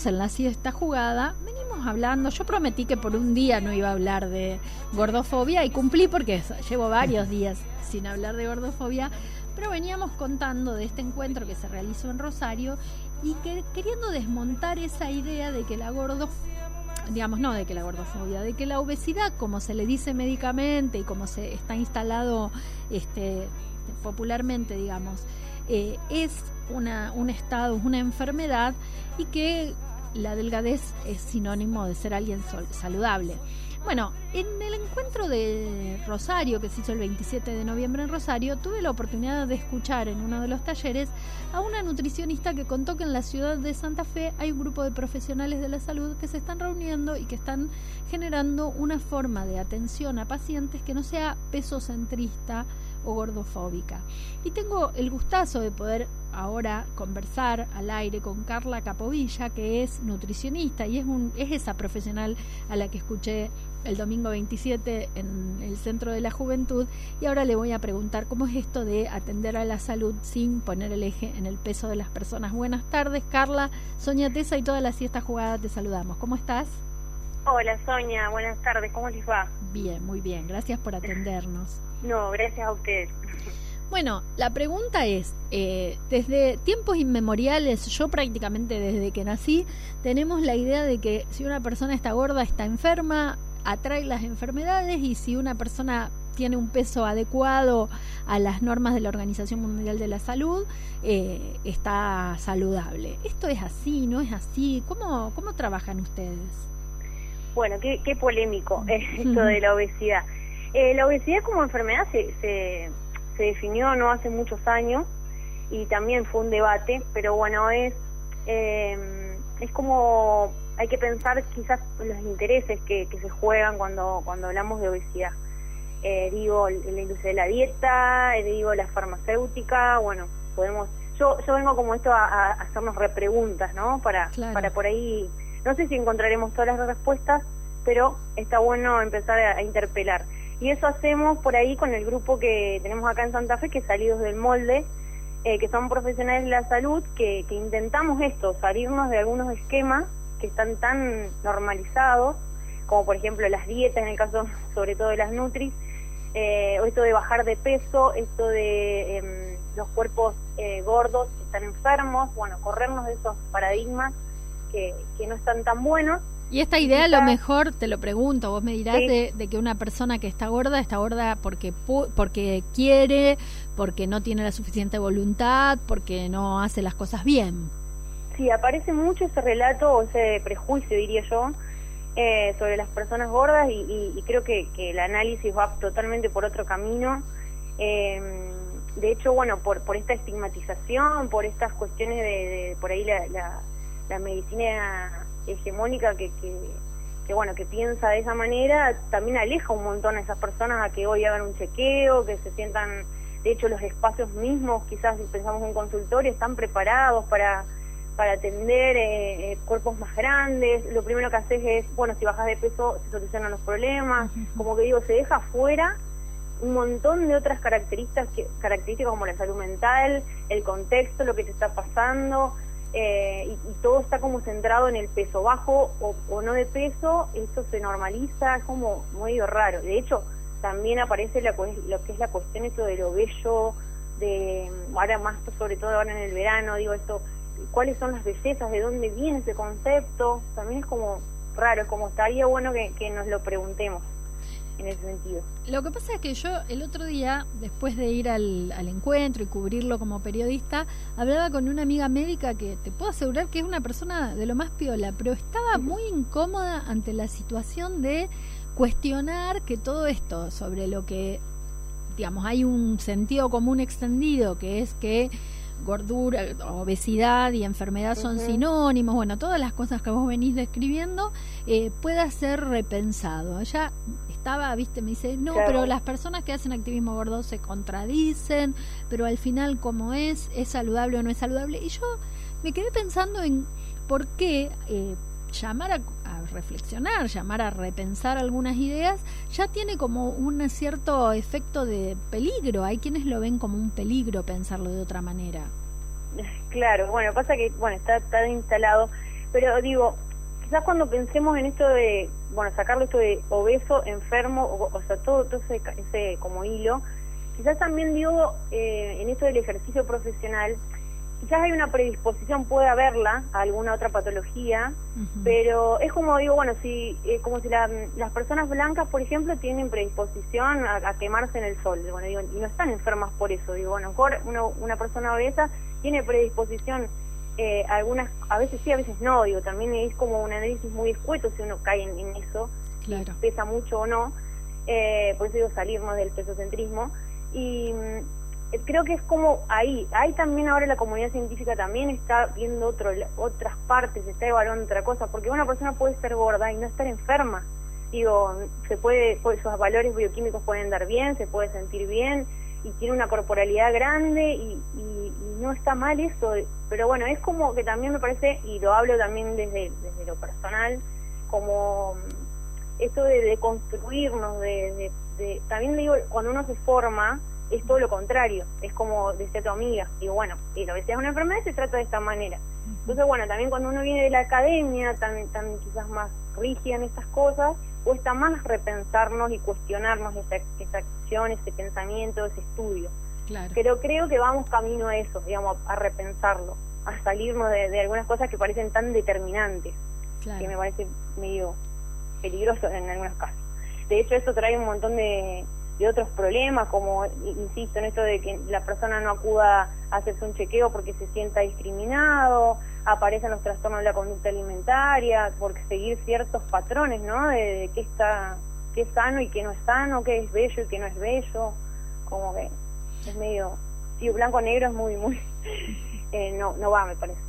venimos en la siesta jugada, venimos hablando, yo prometí que por un día no iba a hablar de gordofobia y cumplí porque llevo varios días sin hablar de gordofobia, pero veníamos contando de este encuentro que se realizó en Rosario y que queriendo desmontar esa idea de que la gordofobia, de que la obesidad, como se le dice médicamente y como se está instalado popularmente, digamos, es un estado, una enfermedad, y que la delgadez es sinónimo de ser alguien saludable. Bueno, en el encuentro de Rosario, que se hizo el 27 de noviembre en Rosario, tuve la oportunidad de escuchar en uno de los talleres a una nutricionista que contó que en la ciudad de Santa Fe hay un grupo de profesionales de la salud que se están reuniendo y que están generando una forma de atención a pacientes que no sea pesocentrista o gordofóbica. Y tengo el gustazo de poder ahora conversar al aire con Carla Capovilla, que es nutricionista y es esa profesional a la que escuché el domingo 27 en el Centro de la Juventud, y ahora le voy a preguntar cómo es esto de atender a la salud sin poner el eje en el peso de las personas. Buenas tardes, Carla. Sonia Tesa y toda la siesta jugada te saludamos. ¿Cómo estás? Hola, Sonia, buenas tardes, ¿cómo les va? Bien, muy bien, gracias por atendernos. No, gracias a ustedes. Bueno, la pregunta es, desde tiempos inmemoriales, yo prácticamente desde que nací, tenemos la idea de que si una persona está gorda, está enferma, atrae las enfermedades, y si una persona tiene un peso adecuado a las normas de la Organización Mundial de la Salud, está saludable. ¿Esto es así, no es así? ¿Cómo trabajan ustedes? Bueno, qué polémico esto de la obesidad. La obesidad como enfermedad se definió no hace muchos años y también fue un debate, pero bueno, es como hay que pensar quizás los intereses que se juegan cuando hablamos de obesidad. Digo, la industria de la dieta, digo, la farmacéutica, bueno, yo vengo como esto a hacernos repreguntas, ¿no? Para por ahí, no sé si encontraremos todas las respuestas, pero está bueno empezar a interpelar. Y eso hacemos por ahí con el grupo que tenemos acá en Santa Fe, que es Salidos del Molde, que son profesionales de la salud, que intentamos salirnos de algunos esquemas que están tan normalizados, como por ejemplo las dietas, en el caso sobre todo de las nutris, o esto de bajar de peso, esto de los cuerpos gordos que están enfermos, bueno, corrernos de esos paradigmas que no están tan buenos. Y esta idea, a lo mejor, te lo pregunto, vos me dirás, sí, de que una persona que está gorda porque quiere, porque no tiene la suficiente voluntad, porque no hace las cosas bien. Sí, aparece mucho ese relato o ese prejuicio, diría yo, sobre las personas gordas, y creo que el análisis va totalmente por otro camino. De hecho, bueno, por esta estigmatización, por estas cuestiones de por ahí la medicina hegemónica que piensa de esa manera, también aleja un montón a esas personas a que hoy hagan un chequeo, que se sientan, de hecho los espacios mismos, quizás si pensamos en un consultorio, están preparados para atender cuerpos más grandes. Lo primero que haces es, bueno, si bajas de peso se solucionan los problemas, como que digo, se deja fuera un montón de otras características como la salud mental, el contexto, lo que te está pasando. Y todo está como centrado en el peso, bajo o no de peso, esto se normaliza, es como medio raro. De hecho, también aparece lo que es la cuestión esto de lo bello, ahora más sobre todo ahora en el verano, digo esto, cuáles son las bellezas, de dónde viene ese concepto, también es como raro, es como estaría bueno que nos lo preguntemos en ese sentido. Lo que pasa es que yo el otro día, después de ir al encuentro y cubrirlo como periodista, hablaba con una amiga médica que te puedo asegurar que es una persona de lo más piola, pero estaba muy incómoda ante la situación de cuestionar que todo esto sobre lo que, digamos, hay un sentido común extendido, que es que gordura, obesidad y enfermedad son sinónimos, bueno, todas las cosas que vos venís describiendo, pueda ser repensado. Ella estaba, viste, me dice, no, claro, pero las personas que hacen activismo gordo se contradicen, pero al final, ¿cómo es saludable o no es saludable? Y yo me quedé pensando en por qué llamar a reflexionar, llamar a repensar algunas ideas, ya tiene como un cierto efecto de peligro. Hay quienes lo ven como un peligro pensarlo de otra manera. Claro, bueno, pasa que está instalado, pero digo, quizás cuando pensemos en esto de, bueno, sacarle esto de obeso, enfermo, o sea, todo ese como hilo, quizás también digo, en esto del ejercicio profesional, quizás hay una predisposición, puede haberla, a alguna otra patología, pero es como digo, bueno, si como si las personas blancas, por ejemplo, tienen predisposición a quemarse en el sol, bueno, digo, y no están enfermas por eso, digo, bueno, mejor una persona obesa tiene predisposición, algunas, a veces sí, a veces no, digo, también es como un análisis muy escueto si uno cae en eso, claro, si pesa mucho o no, por eso digo, salirnos del pesocentrismo, y creo que es como ahí también ahora la comunidad científica también está viendo otras partes, está evaluando otra cosa, porque una persona puede ser gorda y no estar enferma, digo, sus valores bioquímicos pueden dar bien, se puede sentir bien, y tiene una corporalidad grande, y no está mal eso, pero bueno, es como que también me parece, y lo hablo también desde lo personal, como esto de construirnos, también digo, cuando uno se forma, es todo lo contrario, es como decía tu amiga, digo, bueno, la obesidad es una enfermedad y se trata de esta manera. Entonces, bueno, también cuando uno viene de la academia, tan quizás más rígida en estas cosas, cuesta más repensarnos y cuestionarnos esa acción, ese pensamiento, ese estudio. Claro. Pero creo que vamos camino a eso, digamos, a repensarlo, a salirnos de algunas cosas que parecen tan determinantes, claro, que me parece medio peligroso en algunos casos. De hecho, eso trae un montón de otros problemas, como, insisto, en esto de que la persona no acuda a hacerse un chequeo porque se sienta discriminado, aparecen los trastornos de la conducta alimentaria, por seguir ciertos patrones, ¿no?, de qué es sano y qué no es sano, qué es bello y qué no es bello, como que es medio, sí, blanco-negro es muy, no va, me parece.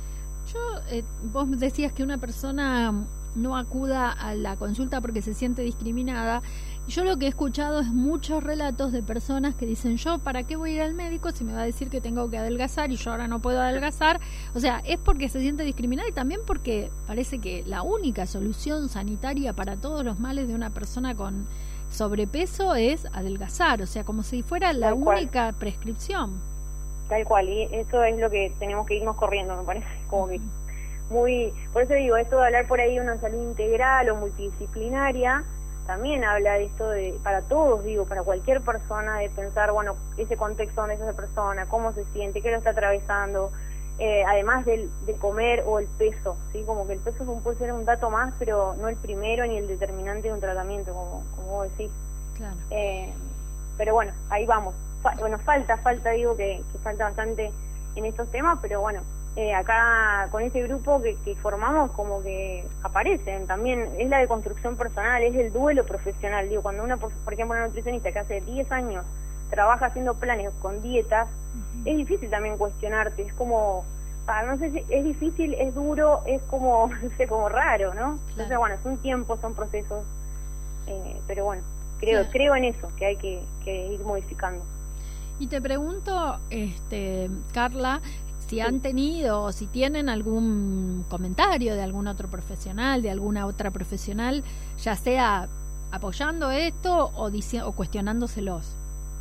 Vos decías que una persona no acuda a la consulta porque se siente discriminada. Yo lo que he escuchado es muchos relatos de personas que dicen, yo ¿para qué voy a ir al médico si me va a decir que tengo que adelgazar y yo ahora no puedo adelgazar? O sea, es porque se siente discriminada y también porque parece que la única solución sanitaria para todos los males de una persona con sobrepeso es adelgazar, o sea, como si fuera la única prescripción. Tal cual, y eso es lo que tenemos que irnos corriendo, me parece, como que por eso digo, esto de hablar por ahí de una salud integral o multidisciplinaria, también habla de esto para todos, digo, para cualquier persona, de pensar, bueno, ese contexto donde es esa persona, cómo se siente, qué lo está atravesando, además de comer o el peso, ¿sí? Como que el peso puede ser un dato más, pero no el primero ni el determinante de un tratamiento, como vos decís. Claro. Pero bueno, ahí vamos. Falta, digo, que falta bastante en estos temas, pero bueno, acá con ese grupo que formamos, como que aparecen también, es la deconstrucción personal, es el duelo profesional, digo, cuando uno, por ejemplo, una nutricionista que hace 10 años trabaja haciendo planes con dietas, es difícil también cuestionarte, es como, no sé si es difícil, es duro, es como, no sé, como raro, ¿no? Claro. Entonces, bueno, son tiempos, son procesos, pero bueno, creo en eso, que hay que ir modificando. Y te pregunto, Carla, si han tenido o si tienen algún comentario de algún otro profesional, de alguna otra profesional, ya sea apoyando esto o cuestionándoselos.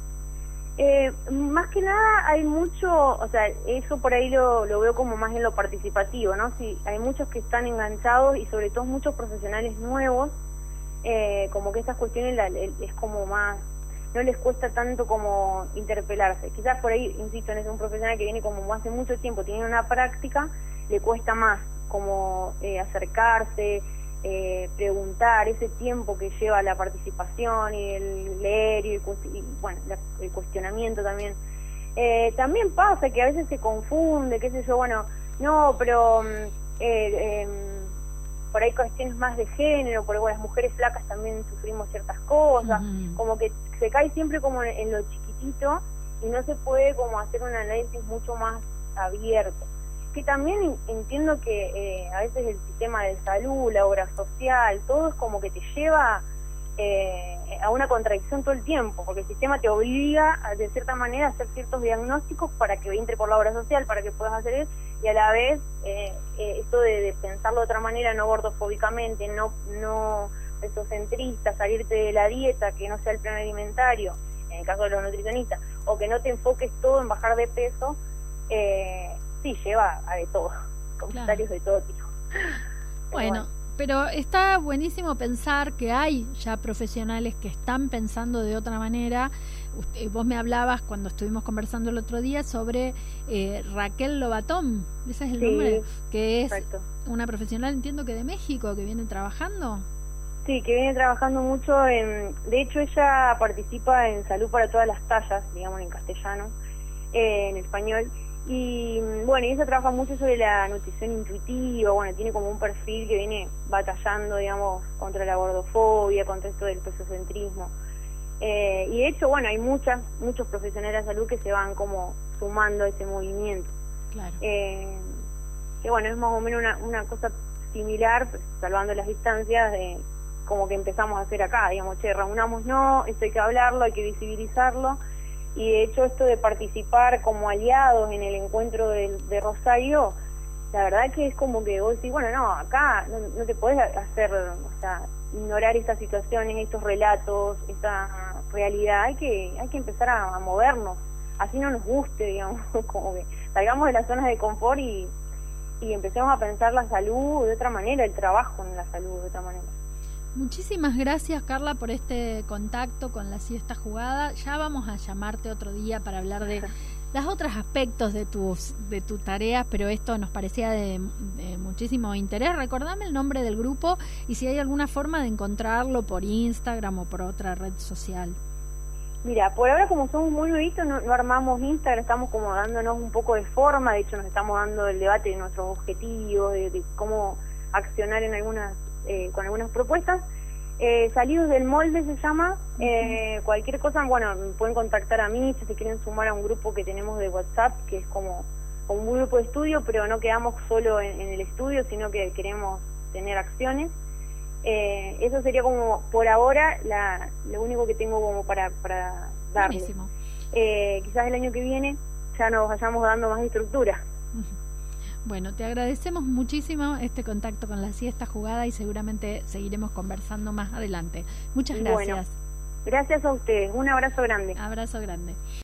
Más que nada hay mucho, o sea, eso por ahí lo veo como más en lo participativo, ¿no? Sí, hay muchos que están enganchados y sobre todo muchos profesionales nuevos, como que estas cuestiones es como más, no les cuesta tanto como interpelarse. Quizás por ahí, insisto, es un profesional que viene como hace mucho tiempo, tiene una práctica, le cuesta más como acercarse, preguntar, ese tiempo que lleva la participación y el leer y bueno, el cuestionamiento también. También pasa que a veces se confunde, qué sé yo, bueno, no, pero por ahí cuestiones más de género, porque bueno, las mujeres flacas también sufrimos ciertas cosas, como que se cae siempre como en lo chiquitito y no se puede como hacer un análisis mucho más abierto. Que también entiendo que a veces el sistema de salud, la obra social, todo es como que te lleva a una contradicción todo el tiempo, porque el sistema te obliga de cierta manera a hacer ciertos diagnósticos para que entre por la obra social, para que puedas hacer eso, y a la vez esto de pensarlo de otra manera, no gordofóbicamente, no pesocentrista, salirte de la dieta, que no sea el plan alimentario, en el caso de los nutricionistas, o que no te enfoques todo en bajar de peso, sí lleva a de todo, comentarios de todo tipo. Bueno, pero está buenísimo pensar que hay ya profesionales que están pensando de otra manera. Vos me hablabas cuando estuvimos conversando el otro día sobre Raquel Lobatón, ese es el nombre, que es una profesional, entiendo que de México, que viene trabajando. Sí, que viene trabajando mucho de hecho ella participa en Salud para todas las tallas, digamos en castellano, en español. Y bueno, ella trabaja mucho sobre la nutrición intuitiva, bueno, tiene como un perfil que viene batallando, digamos, contra la gordofobia, contra esto del pesocentrismo. Y de hecho, bueno, hay muchos profesionales de salud que se van como sumando a ese movimiento. Claro. Que bueno, es más o menos una cosa similar, pues, salvando las distancias, de como que empezamos a hacer acá, digamos, reunámonos, esto hay que hablarlo, hay que visibilizarlo. Y de hecho esto de participar como aliados en el encuentro de Rosario, la verdad que es como que vos decís, bueno, no, acá no te podés hacer, o sea, ignorar estas situaciones, estos relatos, esta realidad, hay que empezar a movernos, así no nos guste, digamos, como que salgamos de las zonas de confort y empecemos a pensar la salud de otra manera, el trabajo en la salud de otra manera. Muchísimas gracias, Carla, por este contacto con la siesta jugada. Ya vamos a llamarte otro día para hablar de los otros aspectos de tu tarea, pero esto nos parecía de muchísimo interés. Recordame el nombre del grupo y si hay alguna forma de encontrarlo por Instagram o por otra red social. Mira, por ahora como somos muy nuevitos no armamos Instagram, estamos como dándonos un poco de forma, de hecho nos estamos dando el debate de nuestros objetivos, de cómo accionar en con algunas propuestas. Salidos del molde se llama. Cualquier cosa, bueno, me pueden contactar a mí si se quieren sumar a un grupo que tenemos de WhatsApp, que es como un grupo de estudio, pero no quedamos solo en el estudio, sino que queremos tener acciones. Eso sería como por ahora lo único que tengo como para darles. Quizás el año que viene ya nos vayamos dando más estructura. Bueno, te agradecemos muchísimo este contacto con la siesta jugada y seguramente seguiremos conversando más adelante. Muchas gracias. Bueno, gracias a ustedes. Un abrazo grande. Abrazo grande.